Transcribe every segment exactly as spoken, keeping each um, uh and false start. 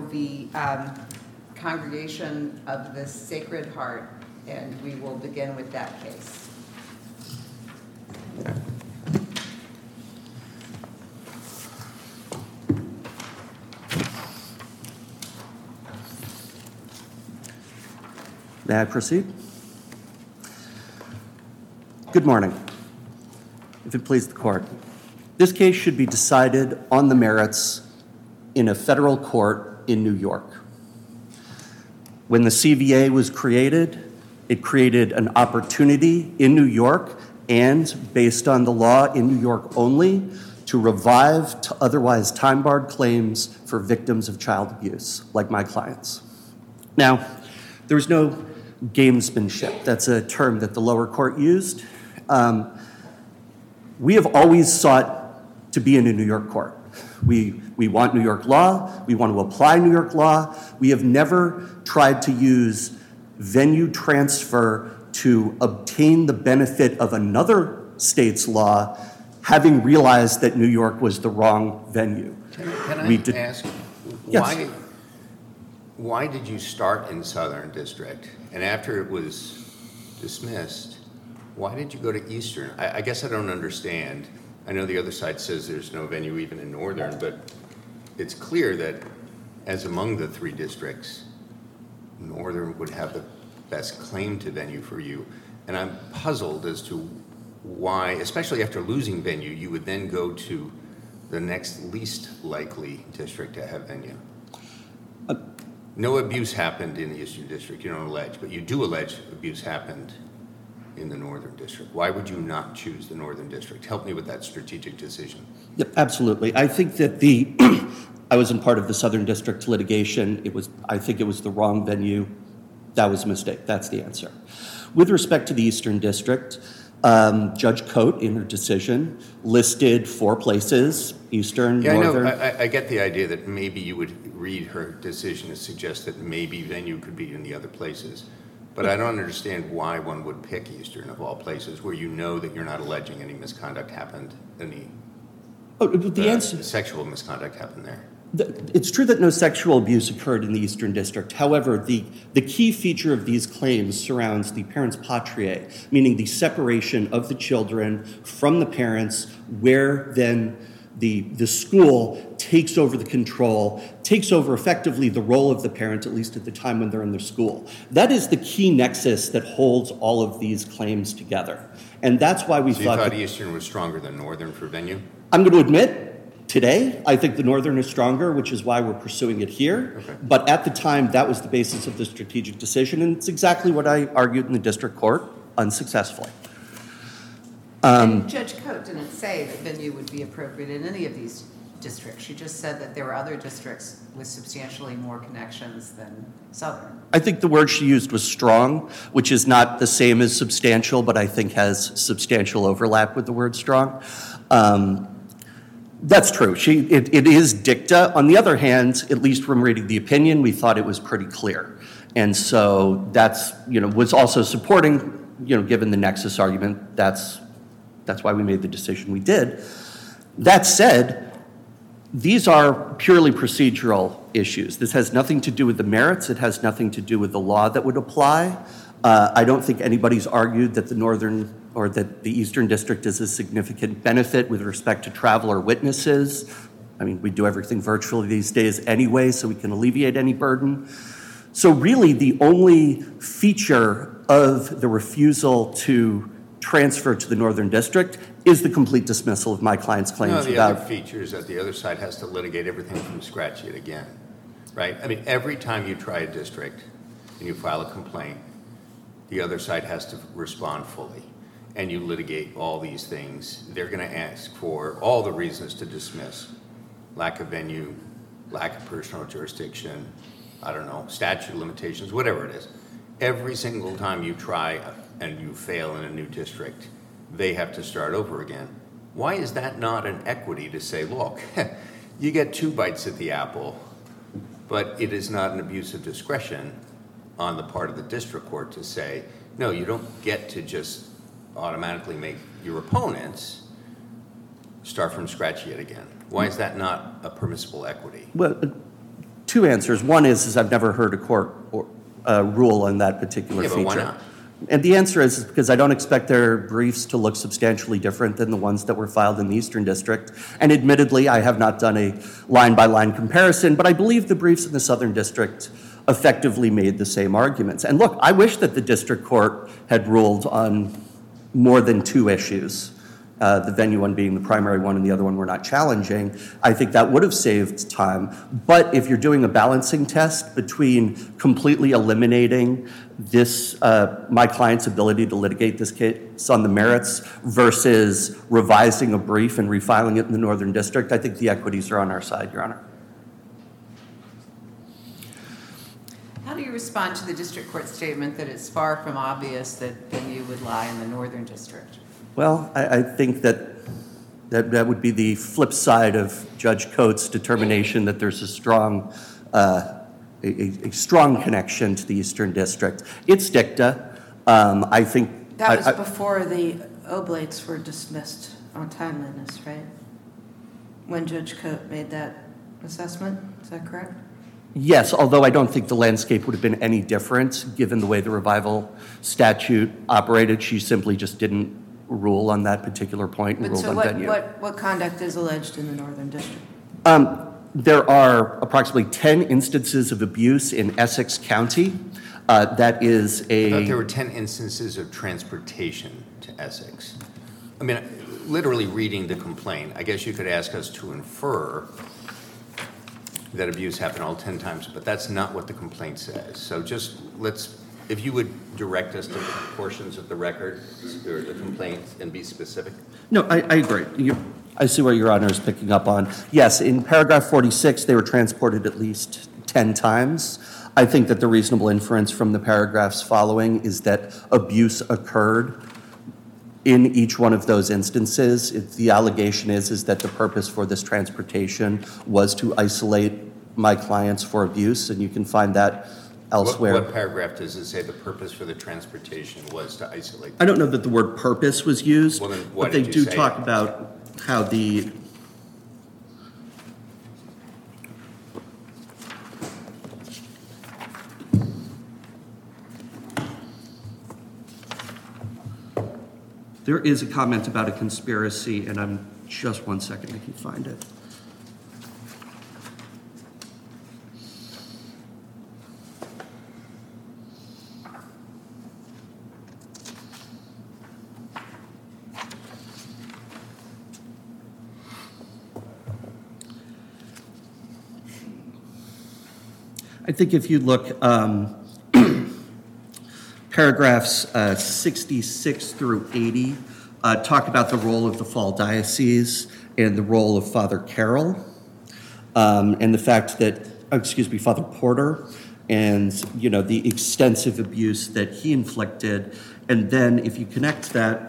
be um, Congregation of the Sacred Heart, and we will begin with that case. May I proceed? Good morning. If it please the court, this case should be decided on the merits in a federal court in New York. When the C V A was created, it created an opportunity in New York and, based on the law in New York only, to revive to otherwise time-barred claims for victims of child abuse, like my clients. Now, there was no gamesmanship. That's a term that the lower court used. Um, we have always sought to be in a New York court. We, we want New York law. We want to apply New York law. We have never tried to use venue transfer to obtain the benefit of another state's law, having realized that New York was the wrong venue. Can, can I we did, ask, yes. why, why did you start in Southern District? And after it was dismissed, why did you go to Eastern? I, I guess I don't understand. I know the other side says there's no venue even in Northern, but it's clear that as among the three districts, Northern would have the best claim to venue for you. And I'm puzzled as to why, especially after losing venue, you would then go to the next least likely district to have venue. Uh, no abuse happened in the Eastern District, you don't allege, but you do allege abuse happened in the Northern District. Why would you not choose the Northern District? Help me with that strategic decision. Yep, absolutely. I think that the, I wasn't part of the Southern District litigation. It was, I think it was the wrong venue. That was a mistake. That's the answer. With respect to the Eastern District, um, Judge Cote, in her decision, listed four places, Eastern, yeah, Northern. I know. I, I get the idea that maybe you would read her decision to suggest that maybe venue could be in the other places. But I don't understand why one would pick Eastern of all places where you know that you're not alleging any misconduct happened, any oh, the uh, answer, sexual misconduct happened there. The, it's true that no sexual abuse occurred in the Eastern District. However, the, the key feature of these claims surrounds the parents patriae, meaning the separation of the children from the parents, where then the, the school takes over the control, takes over effectively the role of the parent, at least at the time when they're in their school. That is the key nexus that holds all of these claims together. And that's why we so thought- you thought Eastern was stronger than Northern for venue? I'm going to admit, today, I think the Northern is stronger, which is why we're pursuing it here. Okay. But at the time, that was the basis of the strategic decision, and it's exactly what I argued in the district court, unsuccessfully. Um, and Judge Cote didn't say that venue would be appropriate in any of these districts. She just said that there were other districts with substantially more connections than Southern. I think the word she used was strong, which is not the same as substantial, but I think has substantial overlap with the word strong. Um, That's true. She, it, it is dicta. On the other hand, at least from reading the opinion, we thought it was pretty clear. And so that's, you know, was also supporting, you know, given the nexus argument, that's, that's why we made the decision we did. That said, these are purely procedural issues. This has nothing to do with the merits. It has nothing to do with the law that would apply. Uh, I don't think anybody's argued that the Northern or that the Eastern District is a significant benefit with respect to travel or witnesses. I mean, we do everything virtually these days anyway, so we can alleviate any burden. So really, the only feature of the refusal to transfer to the Northern District is the complete dismissal of my client's claims. No, the without other feature is that the other side has to litigate everything from scratch yet again, right? I mean, every time you try a district and you file a complaint, the other side has to respond fully. And you litigate all these things. They're going to ask for all the reasons to dismiss. Lack of venue, lack of personal jurisdiction, I don't know, statute of limitations, whatever it is. Every single time you try and you fail in a new district, they have to start over again. Why is that not an equity to say, look, you get two bites at the apple, but it is not an abuse of discretion on the part of the district court to say, no, you don't get to just automatically make your opponents start from scratch yet again. Why is that not a permissible equity? Well, two answers. One is, is I've never heard a court or, uh, rule on that particular Yeah, but feature. why not? And the answer is, is because I don't expect their briefs to look substantially different than the ones that were filed in the Eastern District. And admittedly, I have not done a line-by-line comparison, but I believe the briefs in the Southern District effectively made the same arguments. And look, I wish that the district court had ruled on more than two issues. Uh, the venue one being the primary one and the other one we're not challenging. I think that would have saved time. But if you're doing a balancing test between completely eliminating this, uh, my client's ability to litigate this case on the merits versus revising a brief and refiling it in the Northern District, I think the equities are on our side, Your Honor. How do you respond to the district court statement that it's far from obvious that venue would lie in the Northern District? Well, I, I think that, that that would be the flip side of Judge Coates' determination that there's a strong, uh, a, a strong connection to the Eastern District. It's dicta. Um, I think That was I, I, before the oblates were dismissed on timeliness, right? When Judge Coate made that assessment, is that correct? yes, although I don't think the landscape would have been any different given the way the revival statute operated. She simply just didn't rule on that particular point and But ruled so on what, venue. what, what conduct is alleged in the Northern District? Um, there are approximately ten instances of abuse in Essex County. Uh, that is I thought a, there were ten instances of transportation to Essex. I mean, literally reading the complaint, I guess you could ask us to infer that abuse happened all ten times, but that's not what the complaint says. So just let's, if you would direct us to portions of the record or the complaint and be specific. no, I, I agree. You, I see where Your Honor is picking up on. Yes, in paragraph forty-six, they were transported at least ten times. I think that the reasonable inference from the paragraphs following is that abuse occurred in each one of those instances. It, the allegation is, is that the purpose for this transportation was to isolate my clients for abuse, and you can find that elsewhere. What, what paragraph does it say the purpose for the transportation was to isolate? I don't know that the word purpose was used, Well, then why but they did you do say talk it? about how the there is a comment about a conspiracy, and I'm just one second, I can find it. I think if you look, um, paragraphs uh, sixty-six through eighty uh, talk about the role of the Fall Diocese and the role of Father Carroll, um, and the fact that, oh, excuse me, Father Porter, and you know the extensive abuse that he inflicted. And then if you connect that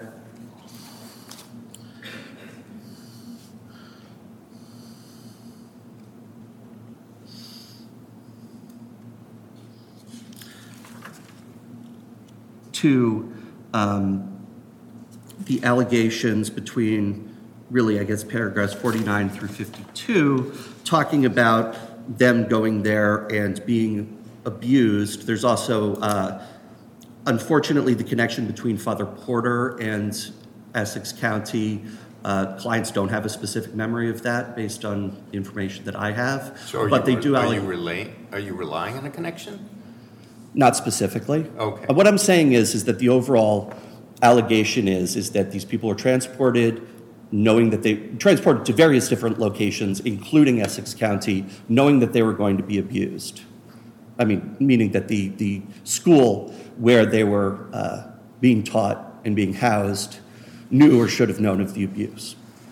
to um, the allegations between, really, I guess, paragraphs forty-nine through fifty-two, talking about them going there and being abused. There's also, uh, unfortunately, the connection between Father Porter and Essex County. Uh, clients don't have a specific memory of that based on the information that I have. So are but you, they do are alleg- you relay, are you relying on a connection? Not specifically. Okay. Uh, What I'm saying is, is that the overall allegation is, is that these people are transported, knowing that they, transported to various different locations, including Essex County, knowing that they were going to be abused. I mean, meaning that the, the school where they were uh, being taught and being housed knew or should have known of the abuse.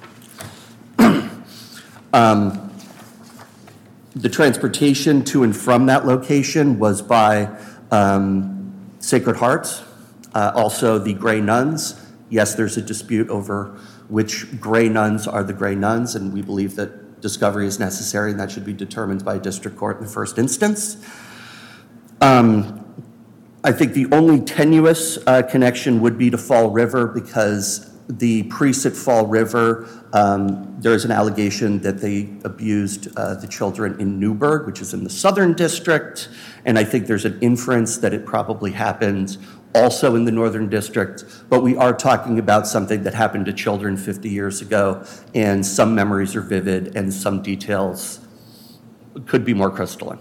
um, the transportation to and from that location was by Um, Sacred Hearts, uh, also the Grey Nuns. Yes, there's a dispute over which Grey Nuns are the Grey Nuns, and we believe that discovery is necessary, and that should be determined by a district court in the first instance. Um, I think the only tenuous uh, connection would be to Fall River, because the priests at Fall River, um, there is an allegation that they abused uh, the children in Newburgh, which is in the Southern District, and I think there's an inference that it probably happened also in the Northern District, but we are talking about something that happened to children fifty years ago, and some memories are vivid and some details could be more crystalline.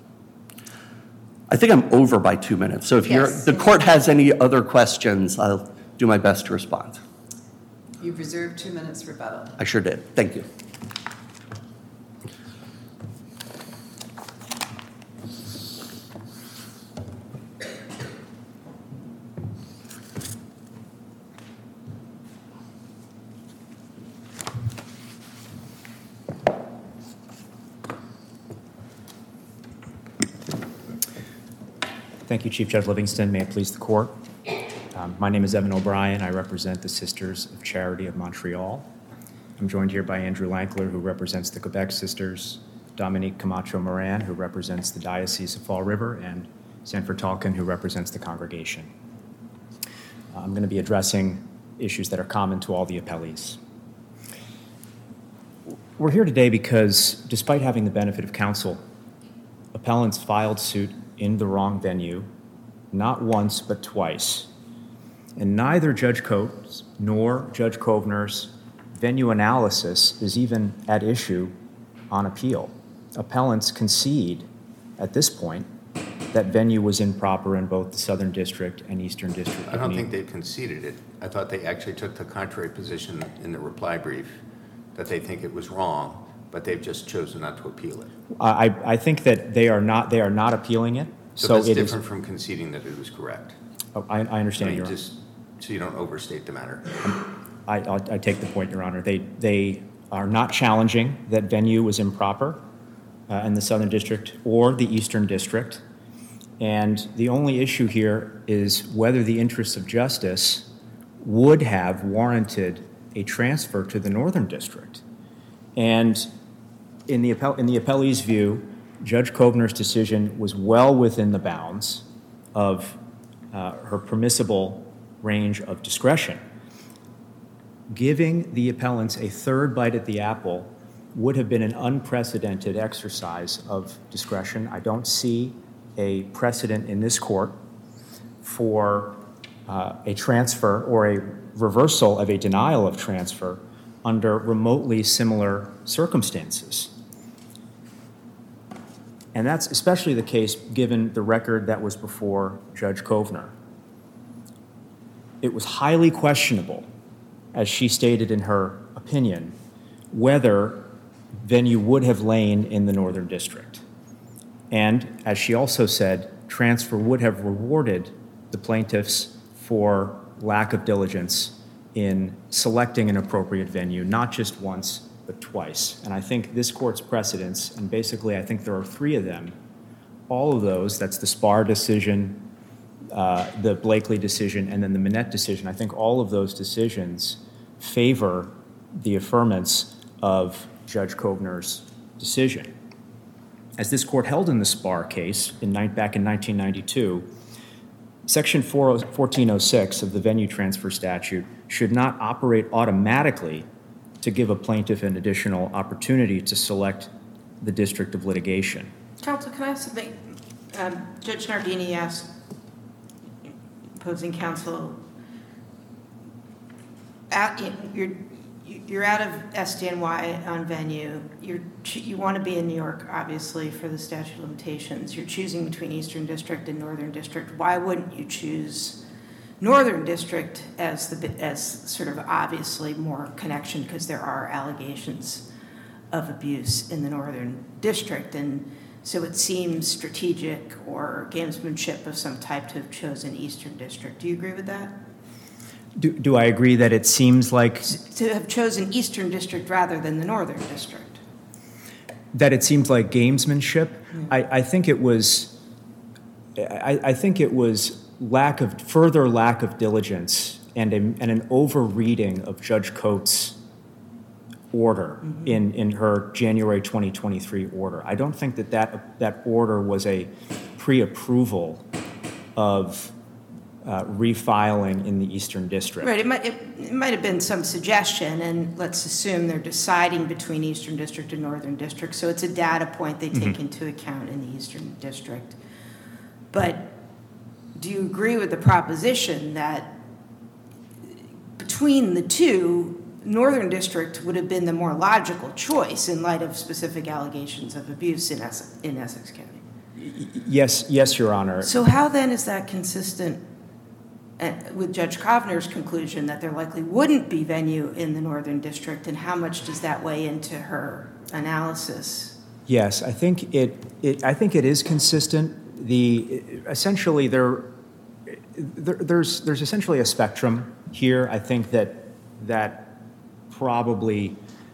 I think I'm over by two minutes, so if you're, Yes. the court has any other questions, I'll do my best to respond. You've reserved two minutes rebuttal. I sure did. Thank you. Thank you, Chief Judge Livingston. May it please the court. Um, my name is Evan O'Brien. I represent the Sisters of Charity of Montreal. I'm joined here by Andrew Lankler, who represents the Quebec Sisters, Dominique Camacho Moran, who represents the Diocese of Fall River, and Sanford Talkin, who represents the congregation. Uh, I'm going to be addressing issues that are common to all the appellees. We're here today because, despite having the benefit of counsel, appellants filed suit in the wrong venue, not once but twice. And neither Judge Coates nor Judge Kovner's venue analysis is even at issue on appeal. Appellants concede at this point that venue was improper in both the Southern District and Eastern District. I don't think they conceded it. I thought they actually took the contrary position in the reply brief, that they think it was wrong, but they've just chosen not to appeal it. I, I think that they are not they are not appealing it. So, So that's it different is. from conceding that it was correct. Oh, I, I understand I mean, your. just so you don't overstate the matter. I, I'll- I take the point, Your Honor. They they are not challenging that venue was improper uh, in the Southern District or the Eastern District, and the only issue here is whether the interests of justice would have warranted a transfer to the Northern District. And in the appell- in the appellee's view, Judge Kovner's decision was well within the bounds of uh, her permissible range of discretion. Giving the appellants a third bite at the apple would have been an unprecedented exercise of discretion. I don't see a precedent in this court for uh, a transfer or a reversal of a denial of transfer under remotely similar circumstances. And that's especially the case given the record that was before Judge Kovner. It was highly questionable, as she stated in her opinion, whether venue would have lain in the Northern District. And as she also said, transfer would have rewarded the plaintiffs for lack of diligence in selecting an appropriate venue, not just once, but twice. And I think this court's precedents, and basically I think there are three of them, all of those, that's the Spar decision, uh, the Blakely decision, and then the Minette decision, I think all of those decisions favor the affirmance of Judge Kovner's decision. As this court held in the Spar case in, back in nineteen ninety-two, Section fourteen oh six of the venue transfer statute should not operate automatically to give a plaintiff an additional opportunity to select the district of litigation. Counsel, can I ask something? Um, Judge Nardini asked opposing counsel, out, you're, you're out of S D N Y on venue. You're, you want to be in New York, obviously, for the statute of limitations. You're choosing between Eastern District and Northern District. Why wouldn't you choose Northern District as the as sort of obviously more connection, because there are allegations of abuse in the Northern District, and so it seems strategic or gamesmanship of some type to have chosen Eastern District. Do you agree with that? Do, do I agree that it seems like To have chosen Eastern District rather than the Northern District? that it seems like gamesmanship? I, I think it was. I, I think it was lack of further lack of diligence and, a, and an over-reading of Judge Coates' order mm-hmm. in, in her January twenty twenty-three order. I don't think that that, that order was a pre-approval of uh, refiling in the Eastern District. Right, it might, it, it might have been some suggestion, and let's assume they're deciding between Eastern District and Northern District, so it's a data point they take into account in the Eastern District. But do you agree with the proposition that between the two, Northern District would have been the more logical choice in light of specific allegations of abuse in Essex, in Essex County? Yes, yes, Your Honor. So how then is that consistent uh, with Judge Kovner's conclusion that there likely wouldn't be venue in the Northern District, and how much does that weigh into her analysis? Yes, I think it, it I think it is consistent. The essentially there, there there's there's essentially a spectrum here. I think that that probably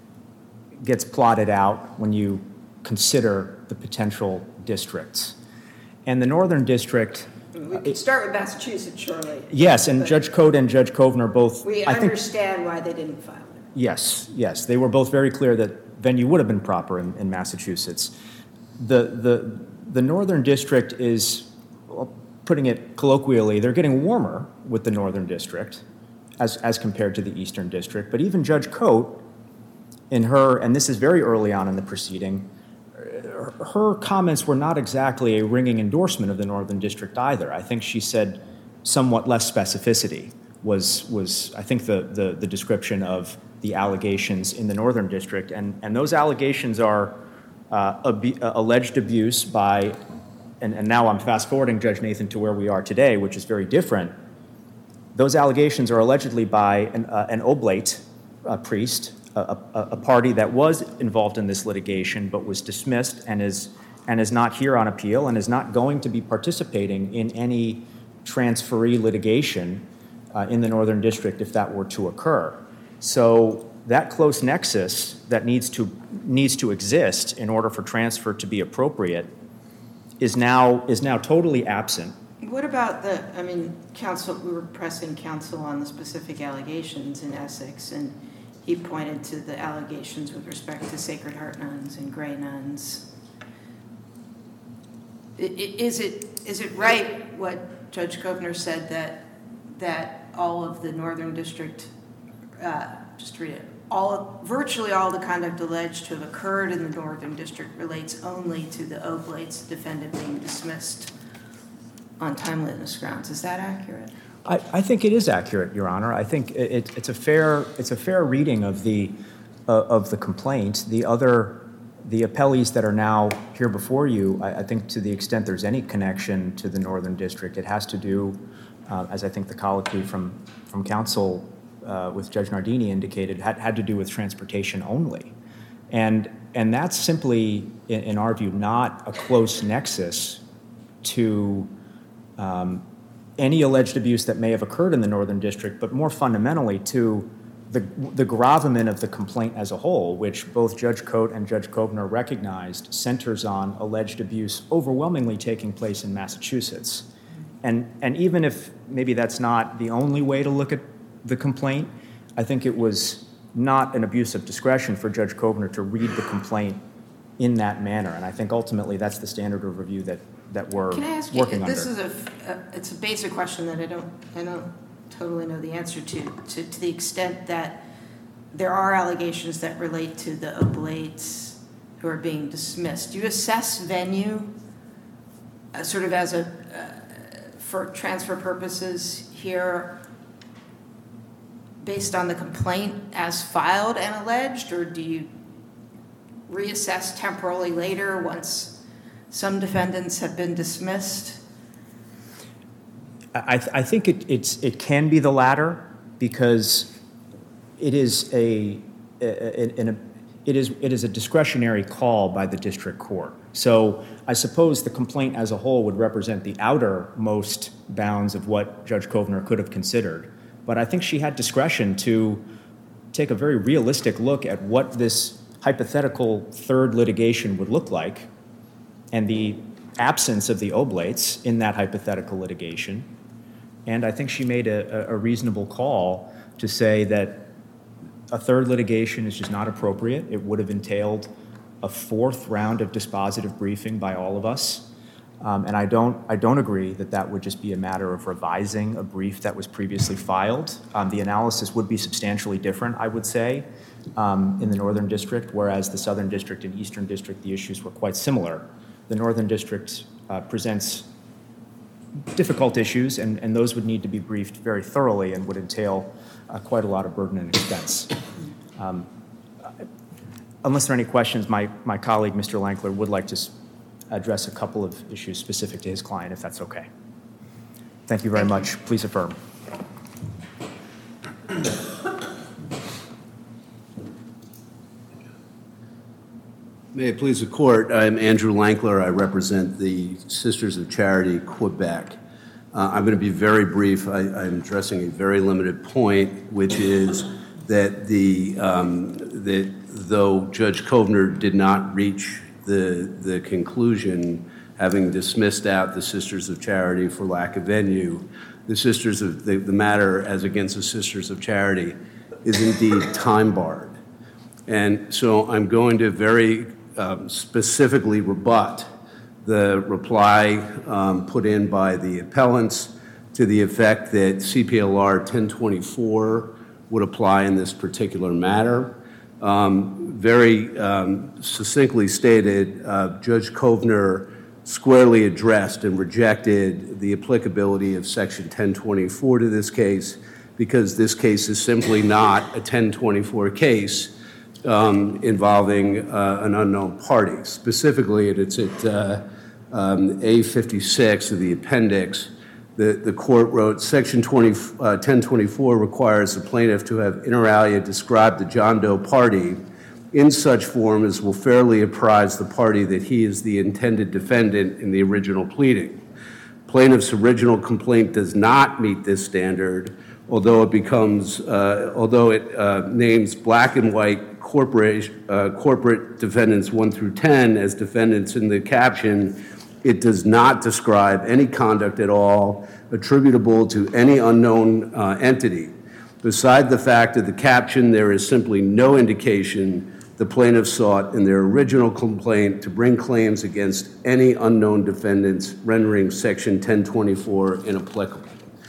gets plotted out when you consider the potential districts. And the Northern District. We could start with Massachusetts, surely. Yes, and Judge Cote and Judge Kovner both. We I think, understand why they didn't file it. Yes, yes, they were both very clear that venue would have been proper in, in Massachusetts. The the the Northern District is, well, putting it colloquially, they're getting warmer with the Northern District as as compared to the Eastern District. But even Judge Cote, in her, and this is very early on in the proceeding, her comments were not exactly a ringing endorsement of the Northern District either. I think she said somewhat less specificity was, was I think, the, the, the description of the allegations in the Northern District. And, and those allegations are uh, ab- uh, alleged abuse by, and, and now I'm fast forwarding, Judge Nathan, to where we are today, which is very different. Those allegations are allegedly by an, uh, an oblate uh, priest, A, a, a party that was involved in this litigation but was dismissed and is and is not here on appeal and is not going to be participating in any transferee litigation uh, in the Northern District if that were to occur. So that close nexus that needs to needs to exist in order for transfer to be appropriate is now is now totally absent. What about the, I mean, counsel, we were pressing counsel on the specific allegations in Essex, and he pointed to the allegations with respect to Sacred Heart nuns and Grey nuns. I- i- Is it, is it right what Judge Kovner said, that, that all of the Northern District, uh, just read it, all, virtually all the conduct alleged to have occurred in the Northern District relates only to the Oblates defendant being dismissed on timeliness grounds? Is that accurate? I, I think it is accurate, Your Honor. I think it, it's a fair it's a fair reading of the uh, of the complaint. The other the appellees that are now here before you, I, I think to the extent there's any connection to the Northern District, it has to do, uh, as I think the colloquy from from counsel uh, with Judge Nardini indicated, had had to do with transportation only, and and that's simply, in, in our view, not a close nexus to Um, any alleged abuse that may have occurred in the Northern District, but more fundamentally to the, the gravamen of the complaint as a whole, which both Judge Cote and Judge Kovner recognized centers on alleged abuse overwhelmingly taking place in Massachusetts. And, and even if maybe that's not the only way to look at the complaint, I think it was not an abuse of discretion for Judge Kovner to read the complaint in that manner. And I think ultimately that's the standard of review that that we're Can I ask you, working this under. is a, a, it's a basic question that I don't, I don't totally know the answer to, to, to the extent that there are allegations that relate to the Oblates who are being dismissed. Do you assess venue uh, sort of as a, uh, for transfer purposes here based on the complaint as filed and alleged, or do you reassess temporally later once some defendants have been dismissed? I, th- I think it, it's, it can be the latter, because it is a, a, a, a it is it is a discretionary call by the district court. So I suppose the complaint as a whole would represent the outermost bounds of what Judge Kovner could have considered. But I think she had discretion to take a very realistic look at what this hypothetical third litigation would look like, and the absence of the Oblates in that hypothetical litigation. And I think she made a, a reasonable call to say that a third litigation is just not appropriate. It would have entailed a fourth round of dispositive briefing by all of us. Um, And I don't, I don't agree that that would just be a matter of revising a brief that was previously filed. Um, The analysis would be substantially different, I would say, um, in the Northern District, whereas the Southern District and Eastern District, the issues were quite similar. The Northern District uh, presents difficult issues, and, and those would need to be briefed very thoroughly and would entail uh, quite a lot of burden and expense. Um, Unless there are any questions, my, my colleague, Mister Lankler, would like to s- address a couple of issues specific to his client, if that's okay. Thank you very much. Please affirm. May it please the court, I'm Andrew Lankler. I represent the Sisters of Charity Quebec. Uh, I'm going to be very brief. I, I'm addressing a very limited point, which is that the um, that though Judge Kovner did not reach the the conclusion, having dismissed out the Sisters of Charity for lack of venue, the Sisters of the, the matter as against the Sisters of Charity is indeed time barred, and so I'm going to very um, specifically rebut the reply um, put in by the appellants to the effect that C P L R ten twenty-four would apply in this particular matter. Um, very um, succinctly stated, uh, Judge Kovner squarely addressed and rejected the applicability of Section ten twenty-four to this case because this case is simply not a ten twenty-four case um, involving uh, an unknown party. Specifically, it's at uh, um, A fifty-six of the appendix. The, the court wrote, Section twenty, uh, ten twenty-four requires the plaintiff to have inter alia described the John Doe party in such form as will fairly apprise the party that he is the intended defendant in the original pleading. Plaintiff's original complaint does not meet this standard, although it becomes, uh, although it uh, names black and white corporate, uh, corporate defendants one through ten as defendants in the caption. It does not describe any conduct at all attributable to any unknown uh, entity. Beside the fact of the caption, there is simply no indication the plaintiff sought in their original complaint to bring claims against any unknown defendants, rendering Section ten twenty-four inapplicable.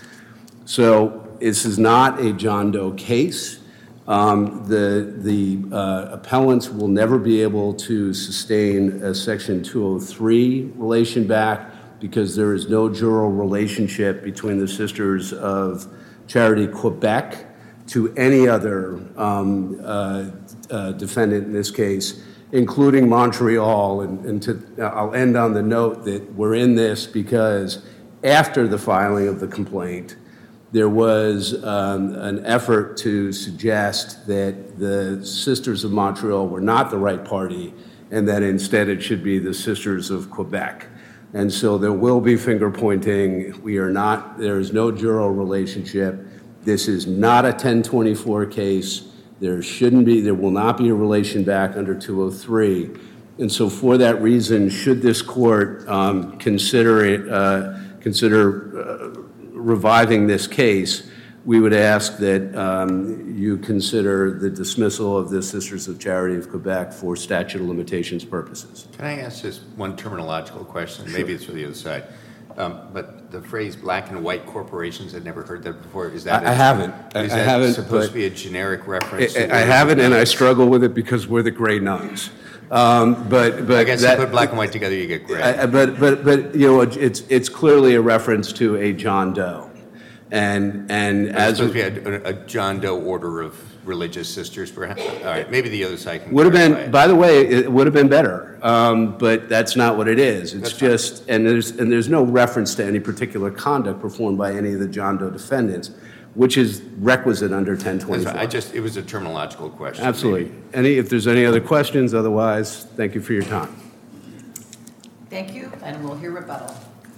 So this is not a John Doe case. Um, the the uh, appellants will never be able to sustain a Section two oh three relation back because there is no juror relationship between the Sisters of Charity Quebec to any other um, uh, uh, defendant in this case, including Montreal. And, and to, I'll end on the note that we're in this because after the filing of the complaint, there was um, an effort to suggest that the Sisters of Montreal were not the right party and that instead it should be the Sisters of Quebec. And so there will be finger pointing. We are not, there is no juror relationship. This is not a ten twenty-four case. There shouldn't be, there will not be a relation back under two oh three. And so for that reason, should this court um, consider it, uh, consider uh, reviving this case, we would ask that um, you consider the dismissal of the Sisters of Charity of Quebec for statute of limitations purposes. Can I ask just one terminological question? Maybe it's for the other side. Um, but the phrase black and white corporations, I'd never heard that before. Is that I, a, I haven't. Is I that haven't, supposed to be a generic reference? I, to I haven't, and I struggle with it because we're the gray nuns. Um, but but I guess that, you put black and white together, you get gray. I, but but but you know, it's it's clearly a reference to a John Doe, and and It's as supposed to be a, a John Doe order of religious sisters, perhaps. All right, maybe the other side can would have clarify been. it. By the way, it would have been better, um, but that's not what it is. It's That's fine. just and there's and there's no reference to any particular conduct performed by any of the John Doe defendants, which is requisite under ten That's twenty-four. fine. I just, it was a terminological question. Absolutely. maybe. Any if there's any other questions, otherwise, thank you for your time. Thank you, and we'll hear rebuttal.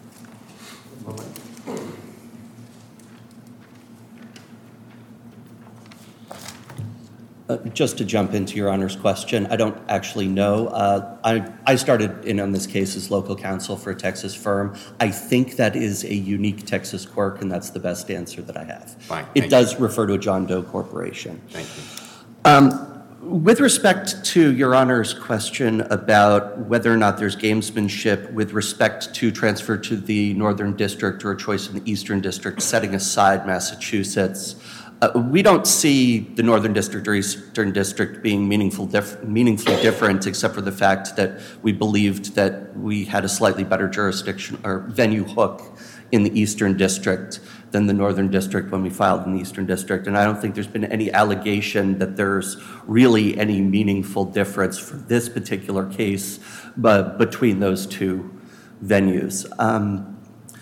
Uh, Just to jump into Your Honor's question, I don't actually know. Uh, I, I started in on this case as local counsel for a Texas firm. I think that is a unique Texas quirk, and that's the best answer that I have. Fine, It thank does refer to a John Doe corporation. Thank you. Um, With respect to Your Honor's question about whether or not there's gamesmanship with respect to transfer to the Northern District or a choice in the Eastern District, setting aside Massachusetts, uh, we don't see the Northern District or Eastern District being meaningful dif- meaningfully different, except for the fact that we believed that we had a slightly better jurisdiction or venue hook in the Eastern District than the Northern District when we filed in the Eastern District. And I don't think there's been any allegation that there's really any meaningful difference for this particular case but between those two venues. Um,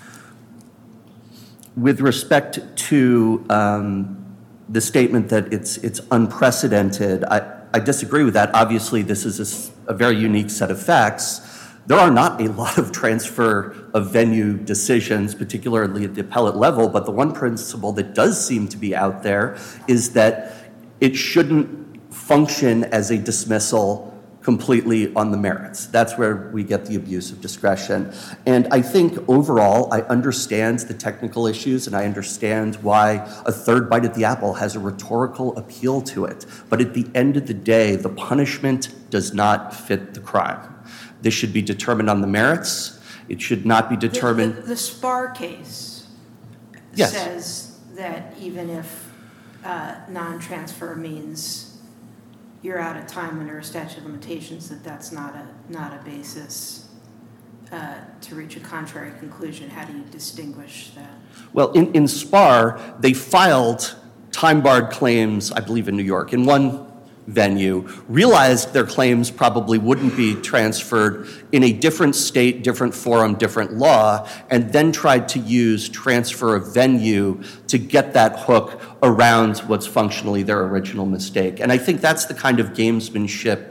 with respect to um, the statement that it's, it's unprecedented, I, I disagree with that. Obviously, this is a, a very unique set of facts. There are not a lot of transfer of venue decisions, particularly at the appellate level, but the one principle that does seem to be out there is that it shouldn't function as a dismissal completely on the merits. That's where we get the abuse of discretion. And I think overall, I understand the technical issues and I understand why a third bite at the apple has a rhetorical appeal to it. But at the end of the day, the punishment does not fit the crime. This should be determined on the merits. It should not be determined. The, the, the Spar case Yes. says that even if uh, non-transfer means you're out of time under a statute of limitations, that that's not a not a basis uh, to reach a contrary conclusion. How do you distinguish that? Well, in, in Spar, they filed time-barred claims, I believe, in New York. In one venue, realized their claims probably wouldn't be transferred in a different state, different forum, different law, and then tried to use transfer of venue to get that hook around what's functionally their original mistake. And I think that's the kind of gamesmanship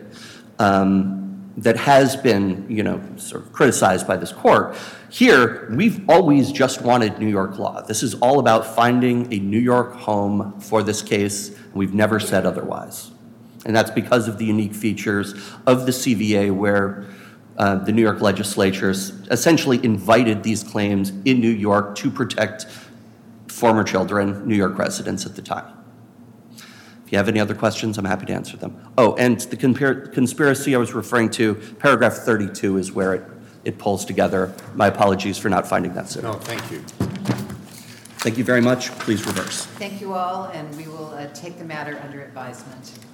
um, that has been, you know, sort of criticized by this court. Here, we've always just wanted New York law. This is all about finding a New York home for this case, and we've never said otherwise. And that's because of the unique features of the C V A where uh, the New York legislature essentially invited these claims in New York to protect former children, New York residents at the time. If you have any other questions, I'm happy to answer them. Oh, and the compar- conspiracy I was referring to, paragraph thirty-two is where it, it pulls together. My apologies for not finding that soon. No, thank you. Thank you very much. Please reverse. Thank you all, and we will uh, take the matter under advisement.